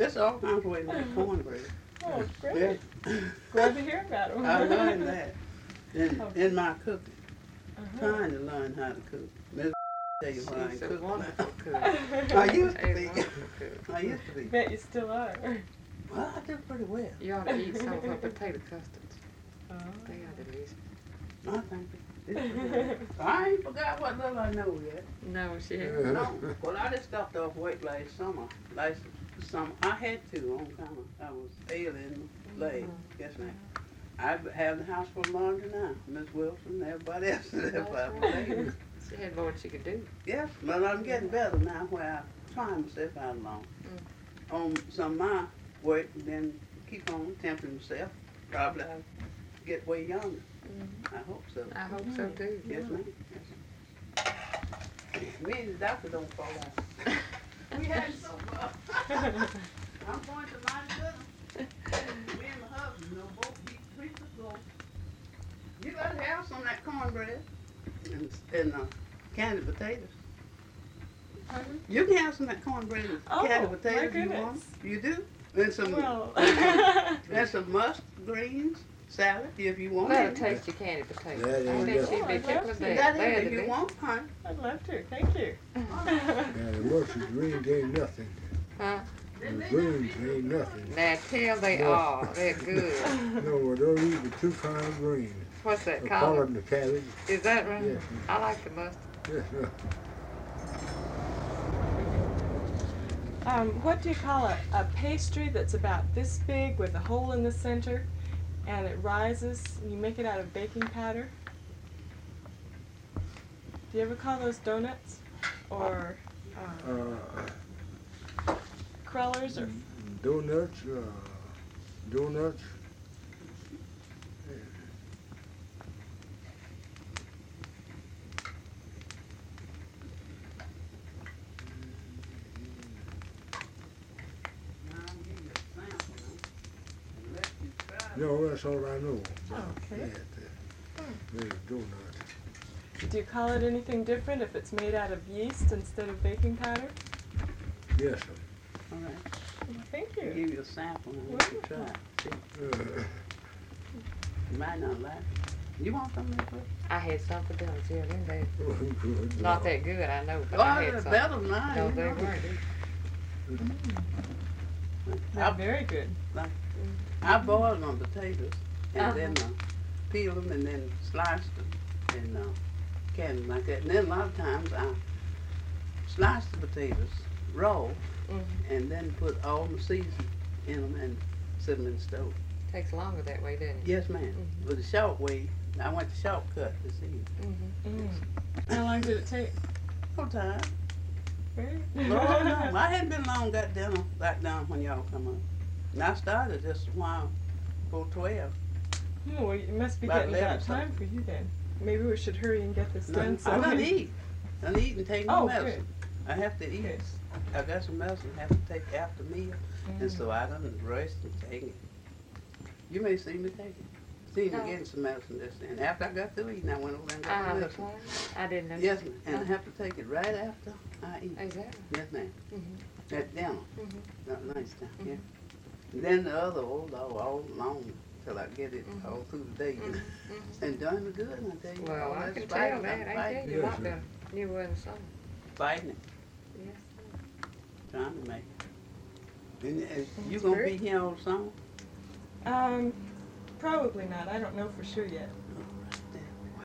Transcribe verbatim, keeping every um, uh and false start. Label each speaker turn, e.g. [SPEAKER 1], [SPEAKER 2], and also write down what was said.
[SPEAKER 1] There's all kinds of ways to make cornbread.
[SPEAKER 2] Oh, great.
[SPEAKER 1] Yeah.
[SPEAKER 2] Glad to hear about them.
[SPEAKER 1] I learned that in,
[SPEAKER 2] Oh.
[SPEAKER 1] in my cooking.
[SPEAKER 2] Uh-huh.
[SPEAKER 1] Trying to learn how to cook. Miss tell you why I ain't
[SPEAKER 3] She's a
[SPEAKER 1] cook.
[SPEAKER 3] wonderful cook.
[SPEAKER 1] I used to
[SPEAKER 3] A
[SPEAKER 1] be.
[SPEAKER 3] wonderful cook.
[SPEAKER 1] I used to be.
[SPEAKER 2] Bet you still are.
[SPEAKER 1] Well, I do pretty well.
[SPEAKER 3] You ought to eat some of her potato custards.
[SPEAKER 2] Oh.
[SPEAKER 3] They are delicious.
[SPEAKER 1] I think it- it's pretty well. I ain't forgot what little I know yet.
[SPEAKER 3] No, she
[SPEAKER 4] Yeah.
[SPEAKER 3] ain't.
[SPEAKER 1] No, well, I just stopped off weight last summer. Last summer, I had to on kind of, I was ailing leg. Yes, ma'am. I have the house full of laundry now. Miss Wilson, and everybody else is there.
[SPEAKER 3] That's
[SPEAKER 1] five
[SPEAKER 3] right.
[SPEAKER 1] ladies.
[SPEAKER 3] She had more than she could do.
[SPEAKER 1] Yes, but I'm getting better now where I trying to step out alone.
[SPEAKER 3] Mm.
[SPEAKER 1] On some of my work, then keep on tempting myself. Probably I'll get way younger.
[SPEAKER 3] Mhm.
[SPEAKER 1] I hope so.
[SPEAKER 3] I hope so too.
[SPEAKER 1] Yes, ma'am. Yes. Me and the doctor don't fall out. We had so far. I'm going to my good. Me and my husband, you know, both eat three foot. You gotta have some of that cornbread and, and uh, candied potatoes.
[SPEAKER 2] Pardon?
[SPEAKER 1] You can have some of that cornbread and
[SPEAKER 2] Oh,
[SPEAKER 1] candied
[SPEAKER 2] my
[SPEAKER 1] potatoes if you
[SPEAKER 2] goodness.
[SPEAKER 1] want. You do? And some,
[SPEAKER 2] Well,
[SPEAKER 1] and some mustard greens, salad if you want.
[SPEAKER 3] Let her
[SPEAKER 1] it.
[SPEAKER 3] taste your candy potato.
[SPEAKER 4] That
[SPEAKER 3] I
[SPEAKER 4] ain't
[SPEAKER 3] bet
[SPEAKER 4] nothing.
[SPEAKER 3] she'd be
[SPEAKER 2] Oh, I'd
[SPEAKER 3] tickled
[SPEAKER 2] love
[SPEAKER 3] to
[SPEAKER 2] to.
[SPEAKER 3] death.
[SPEAKER 1] That
[SPEAKER 3] They're
[SPEAKER 1] is if you
[SPEAKER 3] delicious.
[SPEAKER 1] want, honey.
[SPEAKER 2] I'd love to. Thank you.
[SPEAKER 4] Yeah, the mustard greens ain't nothing.
[SPEAKER 3] Huh?
[SPEAKER 4] The greens ain't nothing.
[SPEAKER 3] Now tell they
[SPEAKER 4] No.
[SPEAKER 3] are. They're good.
[SPEAKER 4] No, well, don't eat the two kind of greens.
[SPEAKER 3] What's that
[SPEAKER 4] The
[SPEAKER 3] called?
[SPEAKER 4] collard and the cabbage.
[SPEAKER 3] Is that right?
[SPEAKER 4] Yes,
[SPEAKER 3] I like the mustard.
[SPEAKER 4] yes, sir.
[SPEAKER 2] Um, what do you call a, a pastry that's about this big with a hole in the center and it rises and you make it out of baking powder? Do you ever call those donuts? Or uh,
[SPEAKER 4] Uh,
[SPEAKER 2] crullers or
[SPEAKER 4] donuts, uh, donuts. No, that's all I know.
[SPEAKER 2] Okay.
[SPEAKER 4] Yeah, the, the donuts.
[SPEAKER 2] do you call it anything different if it's made out of yeast instead of baking powder?
[SPEAKER 4] Yes, sir.
[SPEAKER 1] All right.
[SPEAKER 2] Well, thank
[SPEAKER 1] I'll
[SPEAKER 2] you.
[SPEAKER 1] give you a sample and let you try it. See,
[SPEAKER 4] Uh,
[SPEAKER 1] you might not like it. You want some of that? Chris?
[SPEAKER 3] I had some for dinner too, didn't they?
[SPEAKER 4] oh, good
[SPEAKER 3] Not
[SPEAKER 4] Lord.
[SPEAKER 3] that good, I know, but
[SPEAKER 1] Oh,
[SPEAKER 3] I
[SPEAKER 1] they're
[SPEAKER 3] had some.
[SPEAKER 1] better than mine.
[SPEAKER 3] No,
[SPEAKER 1] you
[SPEAKER 3] they
[SPEAKER 1] know.
[SPEAKER 3] weren't.
[SPEAKER 2] They're
[SPEAKER 1] I,
[SPEAKER 2] very good.
[SPEAKER 1] I boiled my potatoes and
[SPEAKER 3] Uh-huh.
[SPEAKER 1] then uh, peeled them and then sliced them and uh, canned them like that. And then a lot of times I sliced the potatoes raw
[SPEAKER 3] Mhm.
[SPEAKER 1] and then put all the seasoning in them and set them in the stove.
[SPEAKER 3] Takes longer that way, doesn't it?
[SPEAKER 1] Yes, ma'am.
[SPEAKER 3] Mhm.
[SPEAKER 1] With the short way, I went the shortcut this evening.
[SPEAKER 3] Mm-hmm.
[SPEAKER 2] Mm. How long did it take?
[SPEAKER 1] No time.
[SPEAKER 2] Very.
[SPEAKER 1] Lord, no. I hadn't been long got down back down when y'all come up. And I started just a while before twelve.
[SPEAKER 2] Oh, well, it must be
[SPEAKER 1] About
[SPEAKER 2] getting
[SPEAKER 1] eleven
[SPEAKER 2] about time for you then. Maybe we should hurry and get this
[SPEAKER 1] No,
[SPEAKER 2] done. So
[SPEAKER 1] I don't eat. I don't eat and take no
[SPEAKER 2] Oh,
[SPEAKER 1] medicine. I have to eat.
[SPEAKER 2] Good.
[SPEAKER 1] I got some medicine I have to take after meal, and
[SPEAKER 2] Mm.
[SPEAKER 1] so I done rest and take it. You may see me take it. See me
[SPEAKER 3] No.
[SPEAKER 1] getting some medicine this and after I got through eating, I went over and
[SPEAKER 3] I
[SPEAKER 1] got the
[SPEAKER 3] have a
[SPEAKER 1] medicine.
[SPEAKER 3] plan. I didn't know.
[SPEAKER 1] Yes, ma'am. And I have to take it right after I eat.
[SPEAKER 3] Is that?
[SPEAKER 1] Yes, ma'am.
[SPEAKER 3] Mm-hmm.
[SPEAKER 1] At dinner.
[SPEAKER 3] Mm-hmm.
[SPEAKER 1] Not lunch time, yeah.
[SPEAKER 3] Mhm.
[SPEAKER 1] And then the other old dog all along till I get it
[SPEAKER 3] Mhm.
[SPEAKER 1] all through the day.
[SPEAKER 3] Mm-hmm. Mm-hmm.
[SPEAKER 1] And done me good, I tell you.
[SPEAKER 3] Well,
[SPEAKER 1] All
[SPEAKER 3] I
[SPEAKER 1] that
[SPEAKER 3] can
[SPEAKER 1] fighting,
[SPEAKER 3] tell that.
[SPEAKER 1] I'm
[SPEAKER 3] I
[SPEAKER 1] fighting,
[SPEAKER 3] tell you
[SPEAKER 4] Yes,
[SPEAKER 3] what
[SPEAKER 4] sir.
[SPEAKER 3] done. You were in the summer.
[SPEAKER 1] fighting it,
[SPEAKER 3] Yes.
[SPEAKER 1] trying to make it. And, and you
[SPEAKER 2] That's
[SPEAKER 1] gonna
[SPEAKER 2] great.
[SPEAKER 1] be here all summer?
[SPEAKER 2] Um, probably not. I don't know for sure yet.